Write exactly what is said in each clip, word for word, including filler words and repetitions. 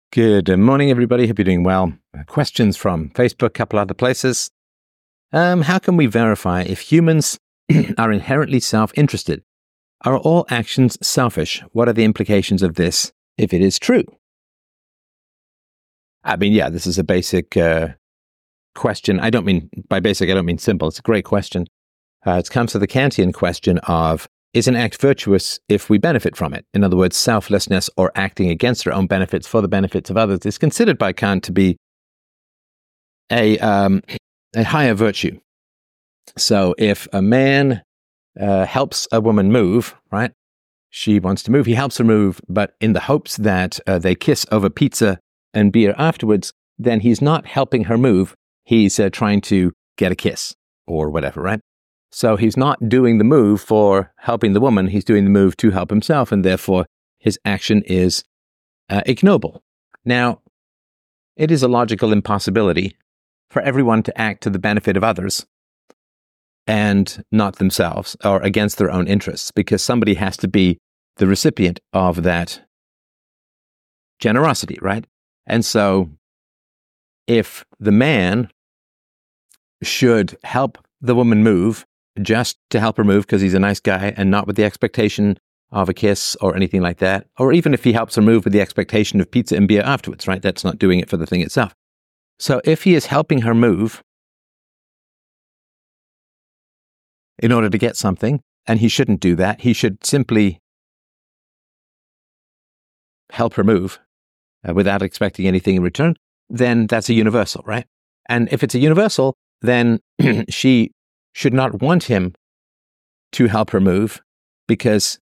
Good morning, everybody. Hope you're doing well. Questions from Facebook, a couple other places. Um, how can we verify if humans are inherently self-interested? Are all actions selfish? What are the implications of this if it is true? I mean, yeah, this is a basic uh, question. I don't mean, by basic, I don't mean simple. It's a great question. Uh, it comes to the Kantian question of, is an act virtuous if we benefit from it? In other words, selflessness or acting against our own benefits for the benefits of others is considered by Kant to be a, um, a higher virtue. So if a man uh, helps a woman move, right? She wants to move, he helps her move, but in the hopes that uh, they kiss over pizza and beer afterwards, then he's not helping her move. He's uh, trying to get a kiss or whatever, right? So he's not doing the move for helping the woman, he's doing the move to help himself, and therefore his action is uh, ignoble. Now, it is a logical impossibility for everyone to act to the benefit of others and not themselves, or against their own interests, because somebody has to be the recipient of that generosity, right? And so if the man should help the woman move just to help her move because he's a nice guy and not with the expectation of a kiss or anything like that, or even if he helps her move with the expectation of pizza and beer afterwards, right? That's not doing it for the thing itself. So if he is helping her move in order to get something, and he shouldn't do that, he should simply help her move uh, without expecting anything in return, then that's a universal, right? And if it's a universal, then she should not want him to help her move because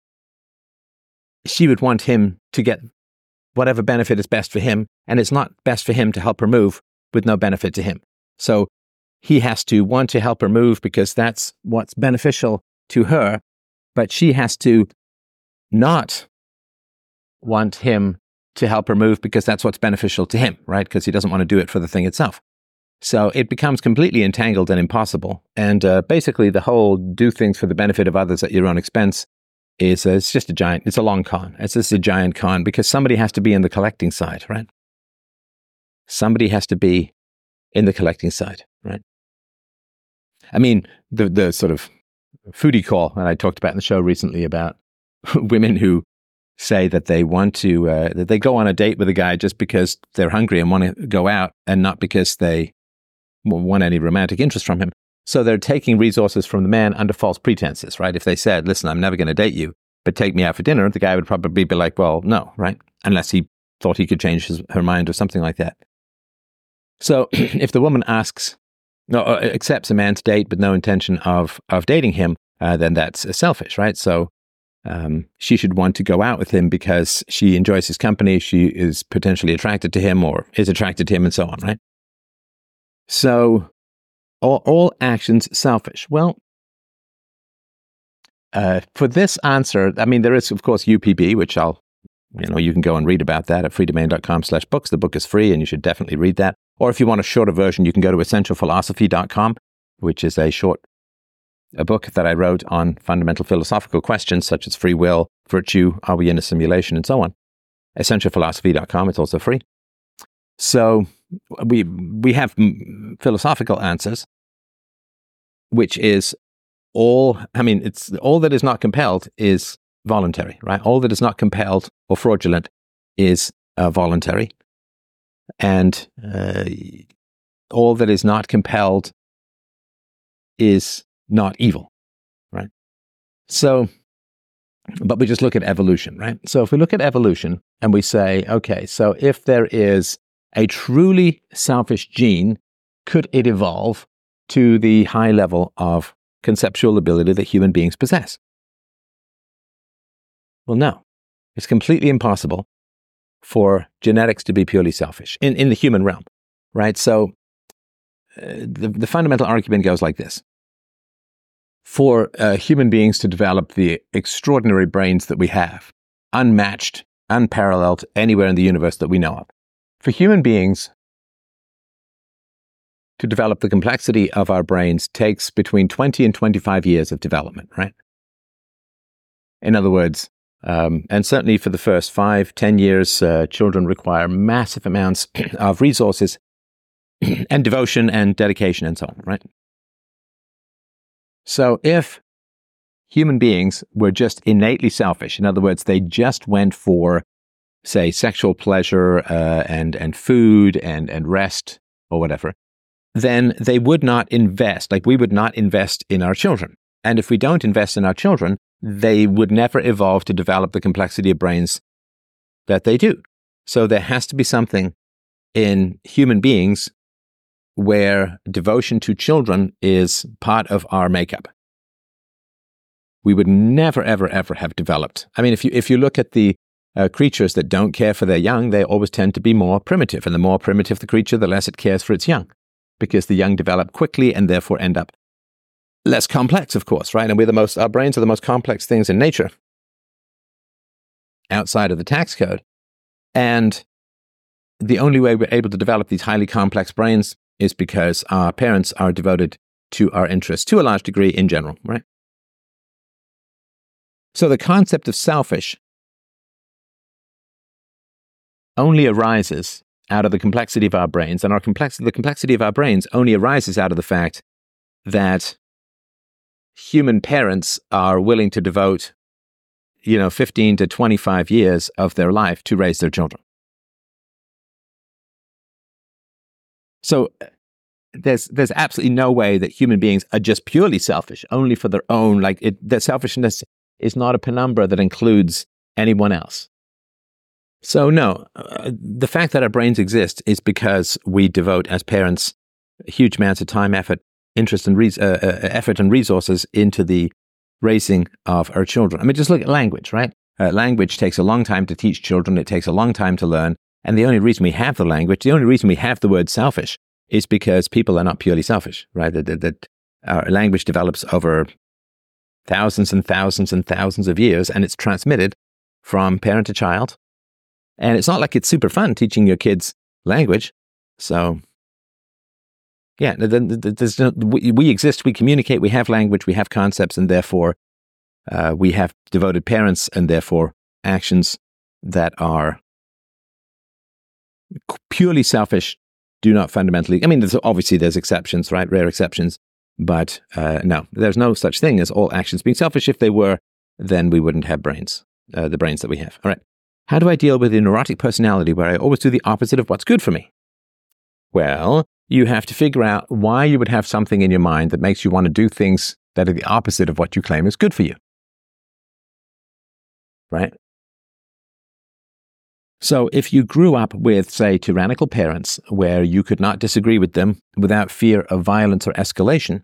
she would want him to get whatever benefit is best for him, and it's not best for him to help her move with no benefit to him. So he has to want to help her move because that's what's beneficial to her, but she has to not want him to help her move because that's what's beneficial to him, right? Because he doesn't want to do it for the thing itself. So it becomes completely entangled and impossible. And uh, basically the whole do things for the benefit of others at your own expense is uh, it's just a giant, it's a long con. It's just a giant con because somebody has to be in the collecting side, right? Somebody has to be in the collecting side, right? I mean, the the sort of foodie call that I talked about in the show recently about women who say that they want to, uh, that they go on a date with a guy just because they're hungry and want to go out and not because they want any romantic interest from him. So they're taking resources from the man under false pretenses, right? If they said, listen, I'm never going to date you, but take me out for dinner, the guy would probably be like, well, no, right? Unless he thought he could change his, her mind or something like that. So if the woman asks, no, accepts a man's date with no intention of, of dating him, uh, then that's uh, selfish, right? So um, she should want to go out with him because she enjoys his company, she is potentially attracted to him or is attracted to him and so on, right? So, are all actions selfish? Well, uh, for this answer, I mean, there is, of course, U P B, which I'll, you know, you can go and read about that at freedomain.com slash books. The book is free and you should definitely read that. Or if you want a shorter version, you can go to essential philosophy dot com, which is a short a book that I wrote on fundamental philosophical questions such as free will, virtue, are we in a simulation, and so on. essential philosophy dot com, it's also free. So we we have philosophical answers, which is all, I mean, it's all that is not compelled is voluntary, right? All that is not compelled or fraudulent is uh, voluntary. And uh, all that is not compelled is not evil, right? So, but we just look at evolution, right? So if we look at evolution and we say, okay, so if there is a truly selfish gene, could it evolve to the high level of conceptual ability that human beings possess? Well, no. It's completely impossible for genetics to be purely selfish in, in the human realm, right? So uh, the, the fundamental argument goes like this. For uh, human beings to develop the extraordinary brains that we have, unmatched, unparalleled anywhere in the universe that we know of, for human beings to develop the complexity of our brains takes between twenty and twenty-five years of development, right? In other words, Um, and certainly for the first five, ten years, uh, children require massive amounts of resources and devotion and dedication and so on, right? So if human beings were just innately selfish, in other words, they just went for, say, sexual pleasure uh, and, and food and, and rest or whatever, then they would not invest, like we would not invest in our children. And if we don't invest in our children, they would never evolve to develop the complexity of brains that they do. So there has to be something in human beings where devotion to children is part of our makeup. We would never, ever, ever have developed. I mean, if you if you look at the uh, creatures that don't care for their young, they always tend to be more primitive. And the more primitive the creature, the less it cares for its young, because the young develop quickly and therefore end up less complex, of course, right? And we're the most, our brains are the most complex things in nature outside of the tax code. And the only way we're able to develop these highly complex brains is because our parents are devoted to our interests to a large degree in general, right? So the concept of selfish only arises out of the complexity of our brains, and our complexity, the complexity of our brains only arises out of the fact that human parents are willing to devote, you know, fifteen to twenty-five years of their life to raise their children. So there's there's absolutely no way that human beings are just purely selfish, only for their own, like it, their selfishness is not a penumbra that includes anyone else. So no, uh, the fact that our brains exist is because we devote, as parents, huge amounts of time, effort, interest, and res- uh, uh, effort and resources into the raising of our children. I mean, just look at language, right? Uh, language takes a long time to teach children. It takes a long time to learn. And the only reason we have the language, the only reason we have the word selfish is because people are not purely selfish, right? That, that, that our language develops over thousands and thousands and thousands of years, and it's transmitted from parent to child. And it's not like it's super fun teaching your kids language. So, yeah, there's no, we, we exist, we communicate, we have language, we have concepts, and therefore uh, we have devoted parents, and therefore actions that are purely selfish do not fundamentally, I mean, there's, obviously there's exceptions, right? Rare exceptions. But uh, no, there's no such thing as all actions being selfish. If they were, then we wouldn't have brains, uh, the brains that we have. All right. How do I deal with a neurotic personality where I always do the opposite of what's good for me? Well, you have to figure out why you would have something in your mind that makes you want to do things that are the opposite of what you claim is good for you. Right? So if you grew up with, say, tyrannical parents where you could not disagree with them without fear of violence or escalation,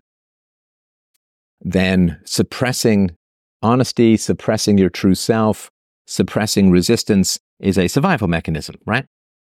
then suppressing honesty, suppressing your true self, suppressing resistance is a survival mechanism, right?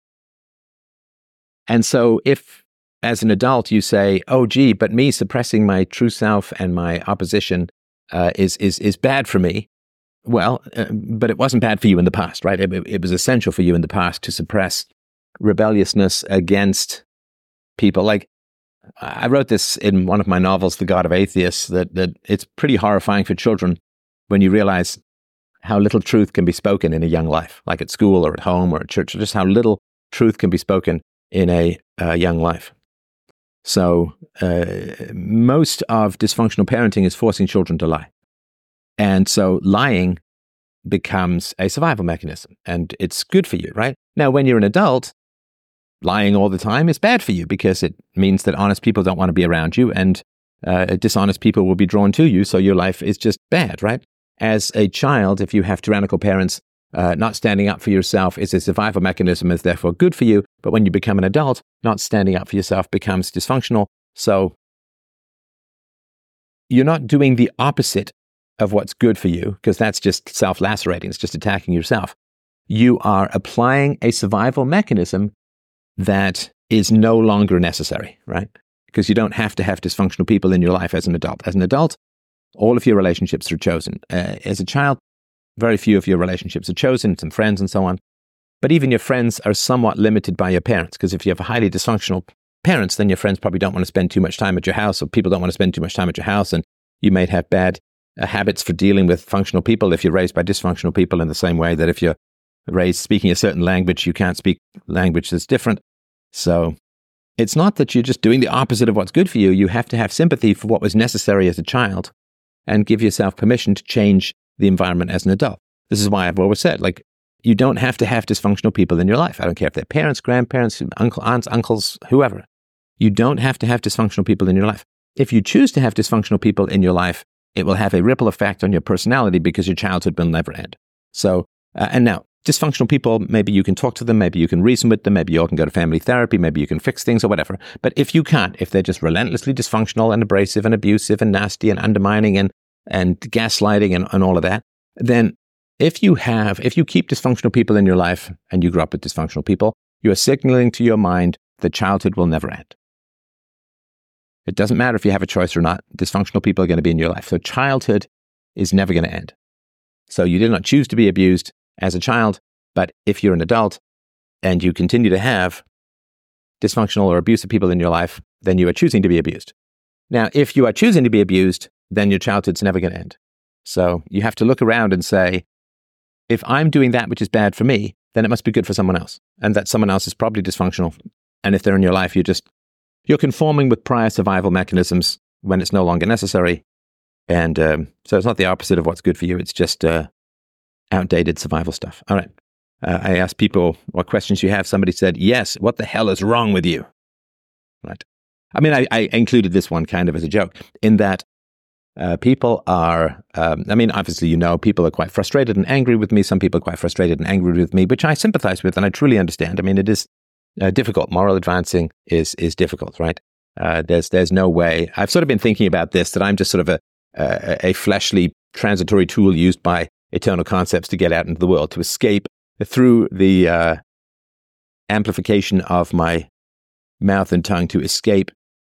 And so if, as an adult, you say, oh, gee, but me suppressing my true self and my opposition uh, is, is, is bad for me, well, uh, but it wasn't bad for you in the past, right? It, it was essential for you in the past to suppress rebelliousness against people. Like, I wrote this in one of my novels, The God of Atheists, that, that it's pretty horrifying for children when you realize how little truth can be spoken in a young life, like at school or at home or at church, just how little truth can be spoken in a uh, young life. So uh, most of dysfunctional parenting is forcing children to lie. And so lying becomes a survival mechanism, and it's good for you, right? Now, when you're an adult, lying all the time is bad for you because it means that honest people don't want to be around you, and uh, dishonest people will be drawn to you, so your life is just bad, right? As a child, if you have tyrannical parents, uh, not standing up for yourself is a survival mechanism, is therefore good for you. But when you become an adult, not standing up for yourself becomes dysfunctional. So you're not doing the opposite of what's good for you, because that's just self-lacerating. It's just attacking yourself. You are applying a survival mechanism that is no longer necessary, right? Because you don't have to have dysfunctional people in your life as an adult. As an adult, all of your relationships are chosen. Uh, as a child, very few of your relationships are chosen, some friends and so on. But even your friends are somewhat limited by your parents, because if you have highly dysfunctional parents, then your friends probably don't want to spend too much time at your house, or people don't want to spend too much time at your house, and you might have bad uh, habits for dealing with functional people if you're raised by dysfunctional people, in the same way that if you're raised speaking a certain language, you can't speak language that's different. So it's not that you're just doing the opposite of what's good for you. You have to have sympathy for what was necessary as a child and give yourself permission to change the environment as an adult. This is why I've always said, like, you don't have to have dysfunctional people in your life. I don't care if they're parents, grandparents, uncle, aunts, uncles, whoever. You don't have to have dysfunctional people in your life. If you choose to have dysfunctional people in your life, it will have a ripple effect on your personality because your childhood will never end. So, uh, and now, dysfunctional people, maybe you can talk to them, maybe you can reason with them, maybe you all can go to family therapy, maybe you can fix things or whatever. But if you can't, if they're just relentlessly dysfunctional and abrasive and abusive and nasty and undermining and, and gaslighting and, and all of that, then if you have, if you keep dysfunctional people in your life and you grew up with dysfunctional people, you are signaling to your mind that childhood will never end. It doesn't matter if you have a choice or not. Dysfunctional people are going to be in your life. So childhood is never going to end. So you did not choose to be abused as a child, but if you're an adult and you continue to have dysfunctional or abusive people in your life, then you are choosing to be abused. Now, if you are choosing to be abused, then your childhood's never going to end. So you have to look around and say, if I'm doing that which is bad for me, then it must be good for someone else. And that someone else is probably dysfunctional. And if they're in your life, you're just, you're conforming with prior survival mechanisms when it's no longer necessary. And um, so it's not the opposite of what's good for you. It's just uh, outdated survival stuff. All right. Uh, I asked people what questions you have. Somebody said, yes, what the hell is wrong with you? Right. I mean, I, I included this one kind of as a joke in that Uh, people are, um, I mean, obviously, you know, people are quite frustrated and angry with me. Some people are quite frustrated and angry with me, which I sympathize with and I truly understand. I mean, it is uh, difficult. Moral advancing is is difficult, right? Uh, there's there's no way. I've sort of been thinking about this, that I'm just sort of a, a, a fleshly transitory tool used by eternal concepts to get out into the world, to escape through the uh, amplification of my mouth and tongue, to escape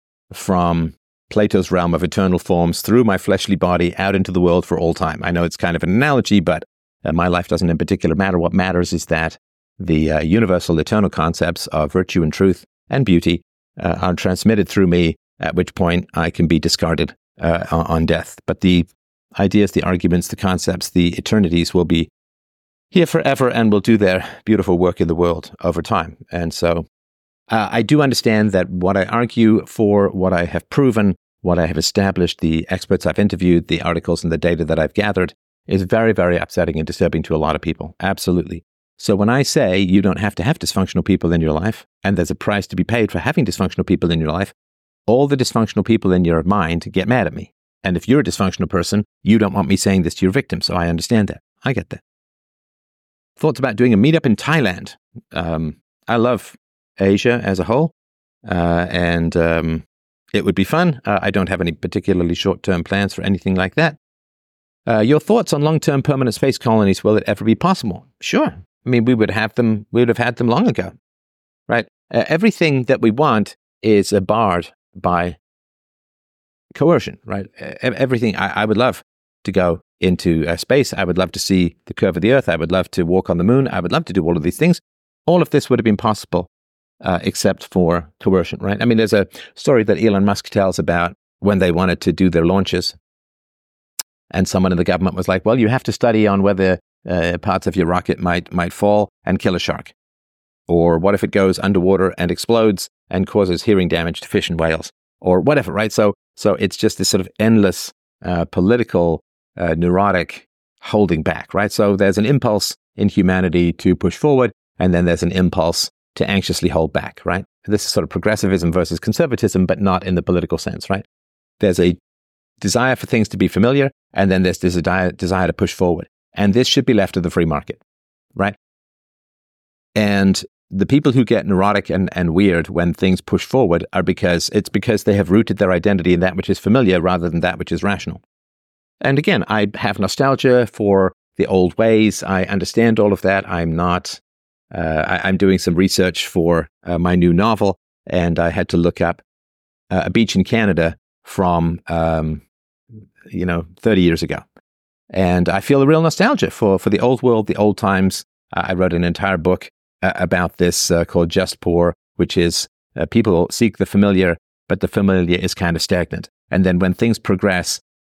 from Plato's realm of eternal forms through my fleshly body out into the world for all time. I know it's kind of an analogy, but uh, my life doesn't in particular matter. What matters is that the uh, universal eternal concepts of virtue and truth and beauty uh, are transmitted through me, at which point I can be discarded uh, on death. But the ideas, the arguments, the concepts, the eternities will be here forever and will do their beautiful work in the world over time. And so Uh, I do understand that what I argue for, what I have proven, what I have established, the experts I've interviewed, the articles and the data that I've gathered is very, very upsetting and disturbing to a lot of people. Absolutely. So when I say you don't have to have dysfunctional people in your life, and there's a price to be paid for having dysfunctional people in your life, all the dysfunctional people in your mind get mad at me. And if you're a dysfunctional person, you don't want me saying this to your victim. So I understand that. I get that. Thoughts about doing a meetup in Thailand. Um, I love Asia as a whole, uh, and um, it would be fun. Uh, I don't have any particularly short-term plans for anything like that. Uh, your thoughts on long-term permanent space colonies, will it ever be possible? Sure. I mean, we would have them, we would have had them long ago, right? Uh, everything that we want is uh, barred by coercion, right? Uh, everything, I, I would love to go into uh, space. I would love to see the curve of the Earth. I would love to walk on the moon. I would love to do all of these things. All of this would have been possible Uh, except for coercion, right? I mean, there's a story that Elon Musk tells about when they wanted to do their launches. And someone in the government was like, well, you have to study on whether uh, parts of your rocket might might fall and kill a shark. Or what if it goes underwater and explodes and causes hearing damage to fish and whales? Or whatever, right? So so it's just this sort of endless uh, political, uh, neurotic holding back, right? So there's an impulse in humanity to push forward, and then there's an impulse to anxiously hold back, right? This is sort of progressivism versus conservatism, but not in the political sense, right? There's a desire for things to be familiar, and then there's this desire, desire to push forward. And this should be left to the free market, right? And the people who get neurotic and, and weird when things push forward are because it's because they have rooted their identity in that which is familiar rather than that which is rational. And again, I have nostalgia for the old ways. I understand all of that. I'm not Uh, I, I'm doing some research for uh, my new novel, and I had to look up uh, a beach in Canada from, um, you know, thirty years ago. And I feel a real nostalgia for, for the old world, the old times. Uh, I wrote an entire book uh, about this uh, called Just Poor, which is uh, people seek the familiar, but the familiar is kind of stagnant. And then when things progress,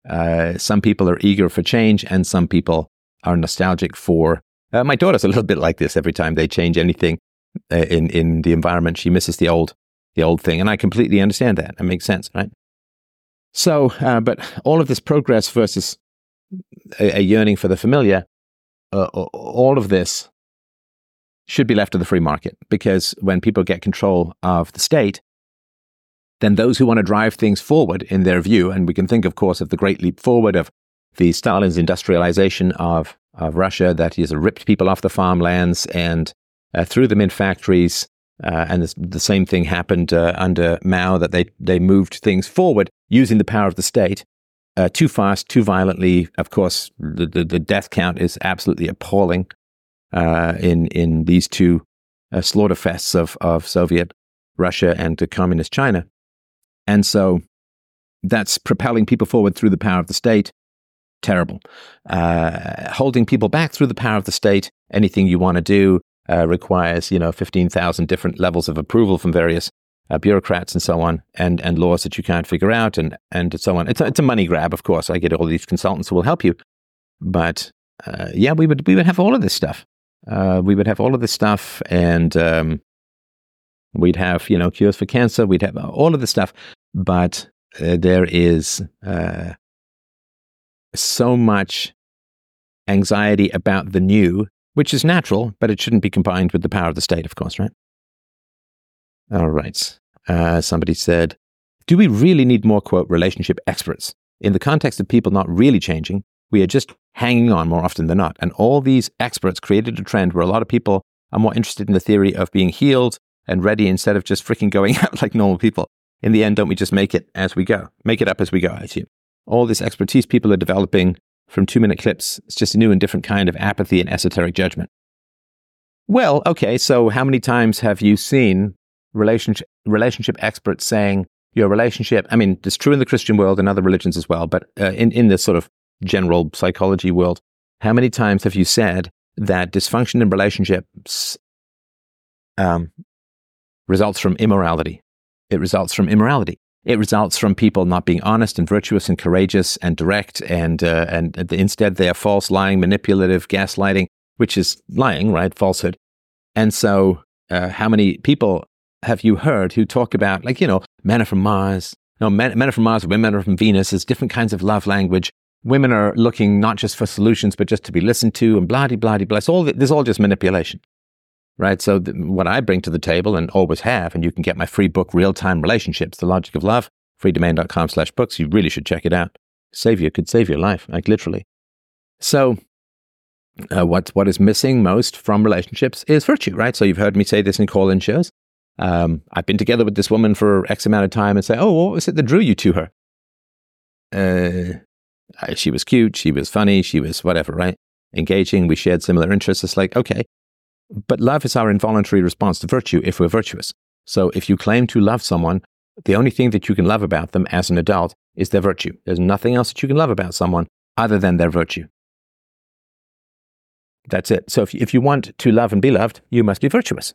Uh, some people are eager for change, and some people are nostalgic for. Uh, my daughter's a little bit like this. Every time they change anything uh, in in the environment, she misses the old the old thing, and I completely understand that. It makes sense, right? So, uh, but all of this progress versus a, a yearning for the familiar, uh, all of this should be left to the free market, because when people get control of the state, then those who want to drive things forward in their view, and we can think, of course, of the great leap forward of the Stalin's industrialization of, of Russia, that he has ripped people off the farmlands and uh, threw them in factories, uh, and this, the same thing happened uh, under Mao, that they, they moved things forward using the power of the state uh, too fast, too violently. Of course, the, the, the death count is absolutely appalling uh, in, in these two uh, slaughter fests of, of Soviet Russia and uh, communist China. And so that's propelling people forward through the power of the state. Terrible. Uh, holding people back through the power of the state, anything you want to do uh, requires, you know, fifteen thousand different levels of approval from various uh, bureaucrats and so on, and, and laws that you can't figure out, and, and so on. It's a, it's a money grab, of course. I get all these consultants who will help you. But uh, yeah, we would we would have all of this stuff. Uh, we would have all of this stuff, and um, we'd have, you know, cures for cancer. We'd have all of this stuff. But uh, there is uh, so much anxiety about the new, which is natural, but it shouldn't be combined with the power of the state, of course, right? All right. Uh, somebody said, do we really need more, quote, relationship experts? In the context of people not really changing, we are just hanging on more often than not. And all these experts created a trend where a lot of people are more interested in the theory of being healed and ready instead of just freaking going out like normal people. In the end, don't we just make it as we go? Make it up as we go, I assume. All this expertise people are developing from two-minute clips, it's just a new and different kind of apathy and esoteric judgment. Well, okay, so how many times have you seen relationship relationship experts saying your relationship, I mean, it's true in the Christian world and other religions as well, but uh, in, in this sort of general psychology world, how many times have you said that dysfunction in relationships um, results from immorality? It results from immorality. It results from people not being honest and virtuous and courageous and direct, and uh, and instead they are false, lying, manipulative, gaslighting, which is lying, right? Falsehood. And so, uh, how many people have you heard who talk about, like, you know, men are from Mars? No, men, men are from Mars, women are from Venus. There's different kinds of love language. Women are looking not just for solutions, but just to be listened to, and blah, blah, blah, blah. All this is all just manipulation. Right. So th- what I bring to the table, and always have, and you can get my free book, Real-Time Relationships, The Logic of Love, freedomain.com slash books. You really should check it out. Save you, could save your life, like literally. So uh, what, what is missing most from relationships is virtue, right? So you've heard me say this in call-in shows. Um, I've been together with this woman for X amount of time and say, oh, what was it that drew you to her? Uh, she was cute. She was funny. She was whatever, right? Engaging. We shared similar interests. It's like, okay. But love is our involuntary response to virtue if we're virtuous. So if you claim to love someone, the only thing that you can love about them as an adult is their virtue. There's nothing else that you can love about someone other than their virtue. That's it. So if, if you want to love and be loved, you must be virtuous.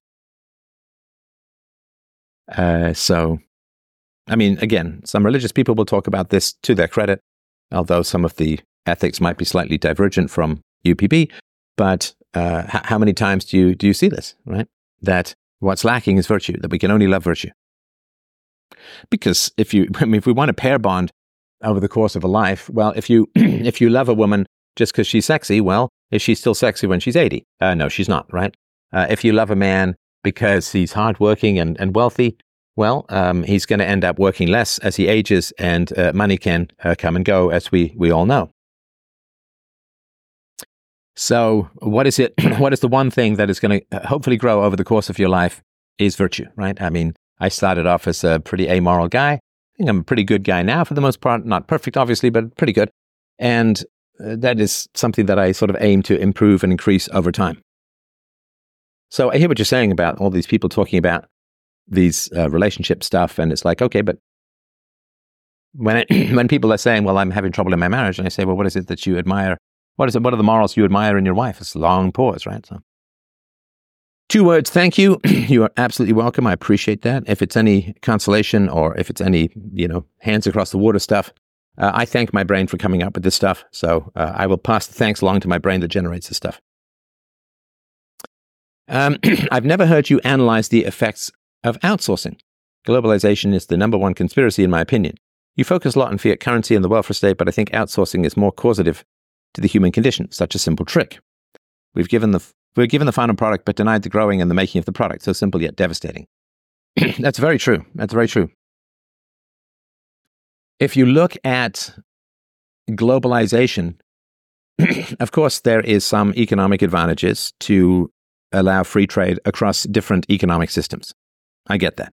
Uh, so, I mean, again, some religious people will talk about this to their credit, although some of the ethics might be slightly divergent from U P B. But uh, h- how many times do you do you see this, right? That what's lacking is virtue, that we can only love virtue. Because if you, I mean, if we want a pair bond over the course of a life, well, if you if you love a woman just because she's sexy, well, is she still sexy when she's eighty? Uh, no, she's not, right? Uh, if you love a man because he's hardworking and, and wealthy, well, um, he's going to end up working less as he ages, and uh, money can uh, come and go, as we, we all know. So what is it? What is the one thing that is going to hopefully grow over the course of your life is virtue, right? I mean, I started off as a pretty amoral guy. I think I'm a pretty good guy now for the most part. Not perfect, obviously, but pretty good. And uh, that is something that I sort of aim to improve and increase over time. So I hear what you're saying about all these people talking about these uh, relationship stuff, and it's like, okay, but when it, when people are saying, well, I'm having trouble in my marriage, and I say, well, what is it that you admire? What is it? What are the morals you admire in your wife? It's a long pause, right? So, two words, thank you. You are absolutely welcome. I appreciate that. If it's any consolation, or if it's any, you know, hands across the water stuff, uh, I thank my brain for coming up with this stuff. So uh, I will pass the thanks along to my brain that generates this stuff. Um, I've never heard you analyze the effects of outsourcing. Globalization is the number one conspiracy, in my opinion. You focus a lot on fiat currency and the welfare state, but I think outsourcing is more causative to the human condition. Such a simple trick. We've given the we're given the final product, but denied the growing and the making of the product. So simple yet devastating. That's very true. That's very true. If you look at globalization, of course, there is some economic advantages to allow free trade across different economic systems. I get that.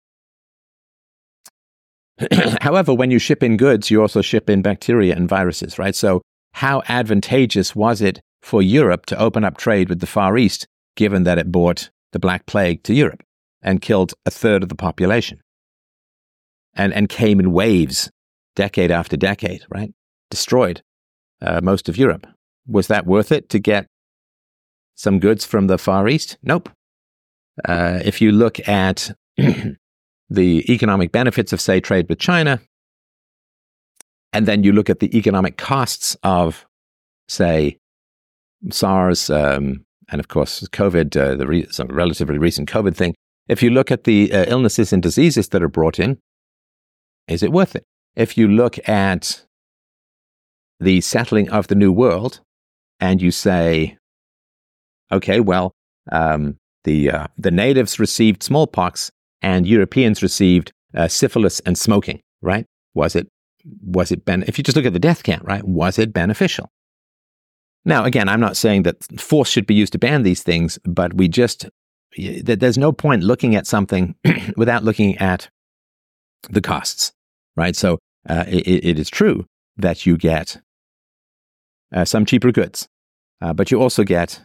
However, when you ship in goods, you also ship in bacteria and viruses, right? So how advantageous was it for Europe to open up trade with the Far East, given that it brought the Black Plague to Europe and killed a third of the population and, and came in waves decade after decade, right? Destroyed uh, most of Europe. Was that worth it to get some goods from the Far East? Nope. Uh, if you look at the economic benefits of, say, trade with China, and then you look at the economic costs of, say, SARS, um, and of course, COVID, uh, the re- some relatively recent COVID thing. If you look at the uh, illnesses and diseases that are brought in, is it worth it? If you look at the settling of the New World, and you say, okay, well, um, the uh, the natives received smallpox, and Europeans received uh, syphilis and smoking, right? Was it, was it, ben- if you just look at the death count, right? Was it beneficial? Now, again, I'm not saying that force should be used to ban these things, but we just, there's no point looking at something without looking at the costs, right? So uh, it, it is true that you get uh, some cheaper goods, uh, but you also get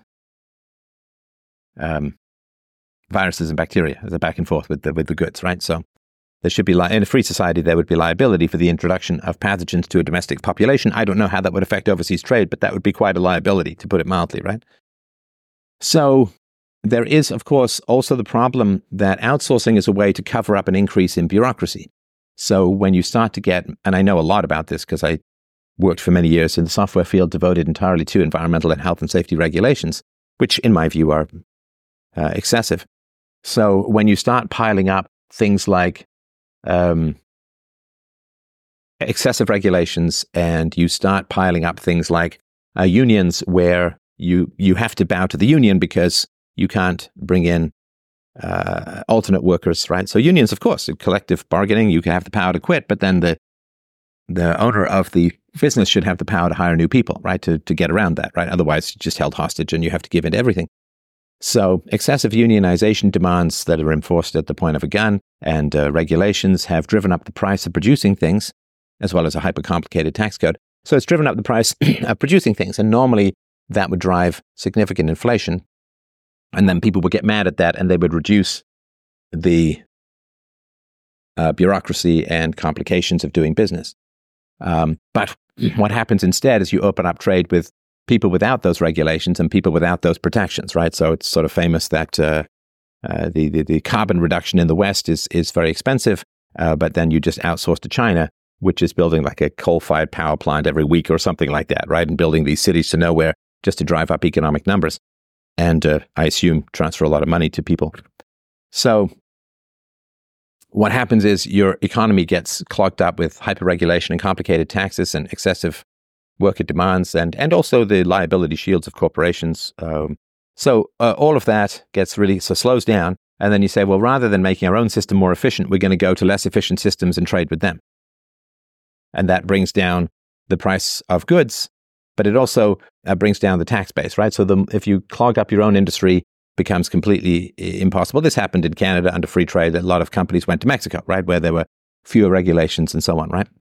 um, viruses and bacteria as a back and forth with the with the goods, right? So there should be, li- in a free society, there would be liability for the introduction of pathogens to a domestic population. I don't know how that would affect overseas trade, but that would be quite a liability, to put it mildly, right? So there is, of course, also the problem that outsourcing is a way to cover up an increase in bureaucracy. So when you start to get, and I know a lot about this because I worked for many years in the software field devoted entirely to environmental and health and safety regulations, which in my view are uh, excessive. So when you start piling up things like um, excessive regulations, and you start piling up things like uh, unions where you you have to bow to the union because you can't bring in uh, alternate workers, right? So unions, of course, collective bargaining, you can have the power to quit, but then the the owner of the business should have the power to hire new people, right? To to get around that, right? Otherwise, you're just held hostage and you have to give in to everything. So excessive unionization demands that are enforced at the point of a gun and uh, regulations have driven up the price of producing things, as well as a hyper-complicated tax code. So it's driven up the price of producing things. And normally that would drive significant inflation. And then people would get mad at that and they would reduce the uh, bureaucracy and complications of doing business. Um, but what happens instead is you open up trade with people without those regulations and people without those protections, right? So it's sort of famous that uh, uh, the, the the carbon reduction in the West is is very expensive, uh, but then you just outsource to China, which is building like a coal-fired power plant every week or something like that, right? And building these cities to nowhere just to drive up economic numbers. And uh, I assume transfer a lot of money to people. So what happens is your economy gets clogged up with hyper-regulation and complicated taxes and excessive worker demands, and, and also the liability shields of corporations. Um, so uh, all of that gets really, so slows down. And then you say, well, rather than making our own system more efficient, we're going to go to less efficient systems and trade with them. And that brings down the price of goods, but it also uh, brings down the tax base, right? So the, if you clog up your own industry, becomes completely impossible. This happened in Canada under free trade. A lot of companies went to Mexico, right, where there were fewer regulations and so on, right?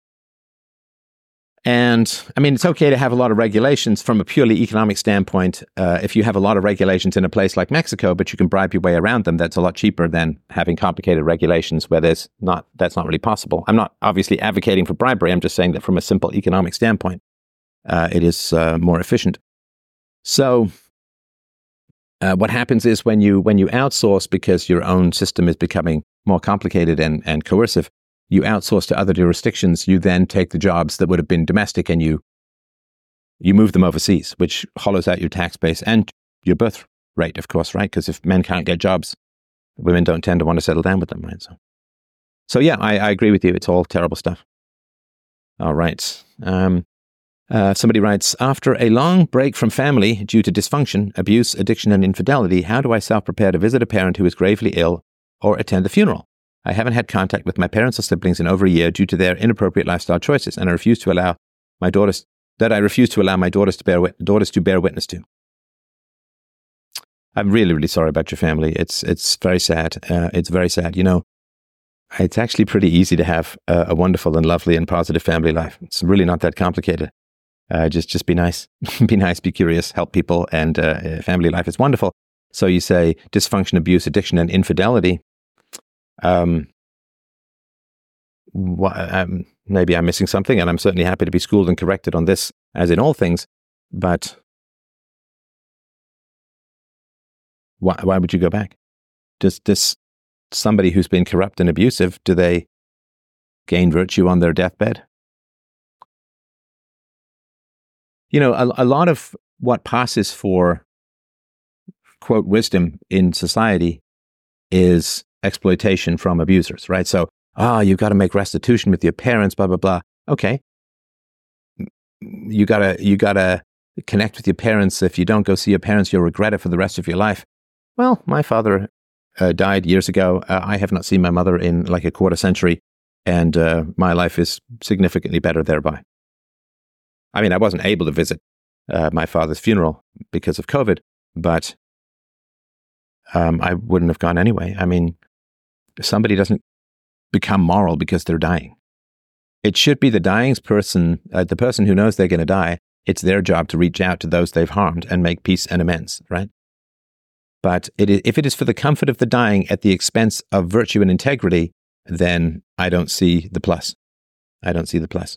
And I mean, it's okay to have a lot of regulations from a purely economic standpoint. Uh, if you have a lot of regulations in a place like Mexico, but you can bribe your way around them, that's a lot cheaper than having complicated regulations where there's not, that's not really possible. I'm not obviously advocating for bribery. I'm just saying that from a simple economic standpoint, uh, it is uh, more efficient. So uh, what happens is when you when you outsource because your own system is becoming more complicated and, and coercive, you outsource to other jurisdictions, you then take the jobs that would have been domestic and you you move them overseas, which hollows out your tax base and your birth rate, of course, right? Because if men can't get jobs, women don't tend to want to settle down with them, right? So, so yeah, I, I agree with you. It's all terrible stuff. All right. Um, uh, somebody writes, after a long break from family due to dysfunction, abuse, addiction, and infidelity, how do I self-prepare to visit a parent who is gravely ill or attend the funeral? I haven't had contact with my parents or siblings in over a year due to their inappropriate lifestyle choices, and I refuse to allow my daughters that I refuse to allow my daughters to bear daughters to bear witness to. I'm really, really sorry about your family. It's it's very sad. Uh, it's very sad. You know, it's actually pretty easy to have a, a wonderful and lovely and positive family life. It's really not that complicated. Uh, just just be nice, be nice, be curious, help people, and uh, family life is wonderful. So you say dysfunction, abuse, addiction, and infidelity. Um, wh- um, maybe I'm missing something, and I'm certainly happy to be schooled and corrected on this, as in all things. But why, why would you go back? Does this somebody who's been corrupt and abusive, do they gain virtue on their deathbed? You know, a, a lot of what passes for, quote, wisdom in society is exploitation from abusers, right? So, ah, oh, you've got to make restitution with your parents, blah, blah, blah. Okay. You gotta, you gotta connect with your parents. If you don't go see your parents, you'll regret it for the rest of your life. Well, my father uh, died years ago. Uh, I have not seen my mother in like a quarter century, and uh, my life is significantly better thereby. I mean, I wasn't able to visit uh, my father's funeral because of COVID, but um, I wouldn't have gone anyway. I mean, somebody doesn't become moral because they're dying. It should be the dying person, uh, the person who knows they're going to die. It's their job to reach out to those they've harmed and make peace and amends, right? But it is, if it is for the comfort of the dying at the expense of virtue and integrity, then I don't see the plus. I don't see the plus.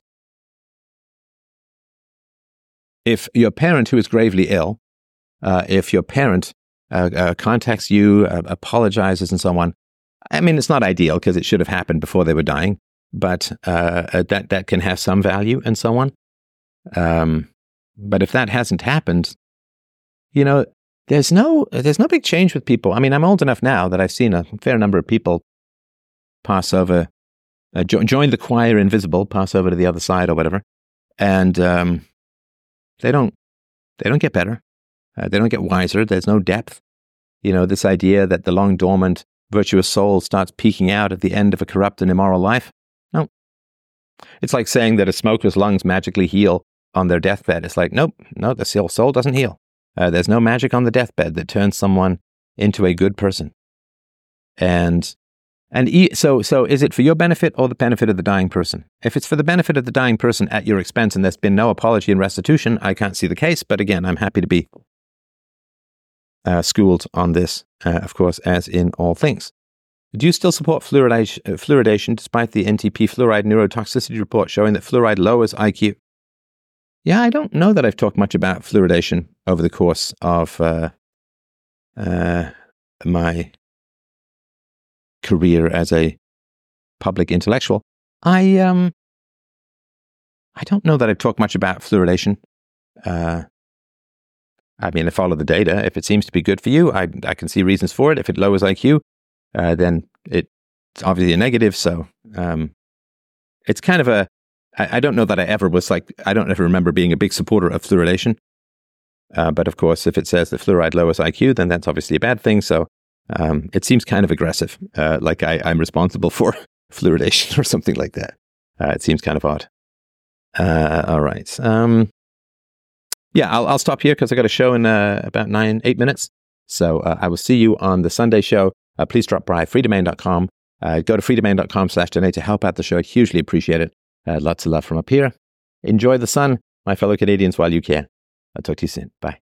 If your parent who is gravely ill, uh, if your parent uh, uh, contacts you, uh, apologizes and so on, I mean, it's not ideal because it should have happened before they were dying, but uh, that, that can have some value and so on. Um, but if that hasn't happened, you know, there's no, there's no big change with people. I mean, I'm old enough now that I've seen a fair number of people pass over, uh, jo- join the choir invisible, pass over to the other side or whatever. And um, they don't, they don't get better. Uh, they don't get wiser. There's no depth. You know, this idea that the long dormant virtuous soul starts peeking out at the end of a corrupt and immoral life. No. It's like saying that a smoker's lungs magically heal on their deathbed. It's like, nope, no, the soul doesn't heal. Uh, there's no magic on the deathbed that turns someone into a good person. And and e- so so is it for your benefit or the benefit of the dying person? If it's for the benefit of the dying person at your expense and there's been no apology and restitution, I can't see the case. But again, I'm happy to be uh, schooled on this, uh, of course, as in all things. Do you still support fluoridation, uh, fluoridation despite the N T P fluoride neurotoxicity report showing that fluoride lowers I Q? Yeah, I don't know that I've talked much about fluoridation over the course of uh, uh, my career as a public intellectual. I um, I don't know that I've talked much about fluoridation. Uh, I mean, I follow the data. If it seems to be good for you, I I can see reasons for it. If it lowers I Q, uh, then it, it's obviously a negative. So um, it's kind of a I don't know that I ever was like, I don't ever remember being a big supporter of fluoridation. Uh, but of course, if it says that fluoride lowers I Q, then that's obviously a bad thing. So um, it seems kind of aggressive, uh, like I, I'm responsible for fluoridation or something like that. Uh, it seems kind of odd. Uh, all right. Um, yeah, I'll, I'll stop here because I got a show in uh, about nine, eight minutes. So uh, I will see you on the Sunday show. Uh, please drop by free domain dot com. Uh, go to free domain dot com slash donate to help out the show. I'd hugely appreciate it. Uh, lots of love from up here. Enjoy the sun, my fellow Canadians, while you can. I'll talk to you soon. Bye.